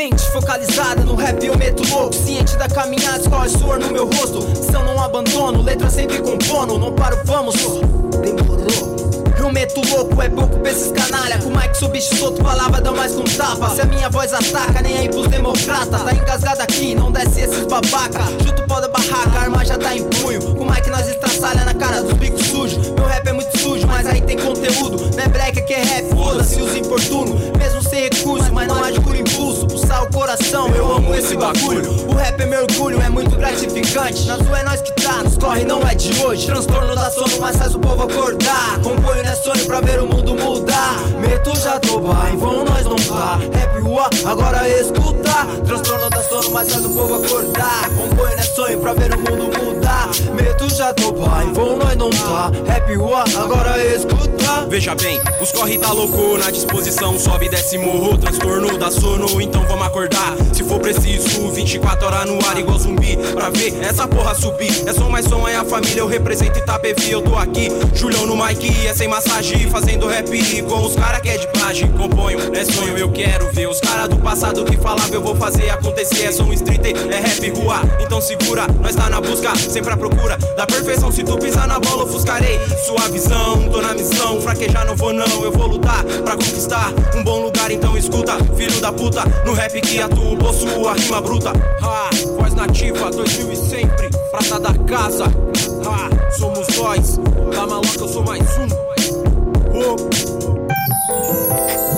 Mente focalizada no rap eu meto louco. Ciente da caminhada, escorre suor no meu rosto. Se eu não abandono, letra sempre compondo. Não paro, vamos, demorou. Eu meto louco, é pouco pra esses canalha. Com o mic sou bicho solto, palavra dá mais com tapa. Se a minha voz ataca, nem aí pros democratas. Tá engasgado aqui, não desce esses babaca. Chuta o pau da barraca, a arma já tá em punho. Com o mic nós estraçalha na cara dos bicos sujos. Meu rap é muito sujo, mas aí tem conteúdo. Não é break, aqui é rap, foda-se os importunos. Mesmo sem recurso, mas não age por impulso. Pulsar o coração, eu amo esse bagulho. O rap é meu orgulho, é muito gratificante. Na sua é nós que tá, nos corre não é de hoje. Transtorno da sono, mas faz o povo acordar. Componho não é sonho pra ver o mundo mudar. Meto já tô em vão nós não tá. Rap rua, agora escuta. Transtorno da sono, mas faz o povo acordar. Componho não é sonho pra ver o mundo mudar. Meto já tô em vão nós não tá. Rap rua, agora escuta. Veja bem, os corre tá louco na disposição. Sobe e desce morro, transtorno da sono. Então vamos acordar, se for preciso 24 horas no ar igual zumbi. Pra ver essa porra subir. É som mais som, é a família, eu represento Itapevi. Eu tô aqui, Julião no mic, é sem massagem. Fazendo rap com os cara que é de plágio. Componho, não é sonho, eu quero ver os cara do passado que falava eu vou fazer acontecer. É som street, é rap rua, então segura. Nós tá na busca, sempre à procura da perfeição. Se tu pisar na bola, ofuscarei sua visão. Tô na missão, fraquejar não vou não. Eu vou lutar pra conquistar um bom lugar, então escuta, filho da puta. No rap que atuo, possuo a rima bruta. Voz nativa, 2000 e sempre, prata da casa. Somos nós, da maloca eu sou mais um.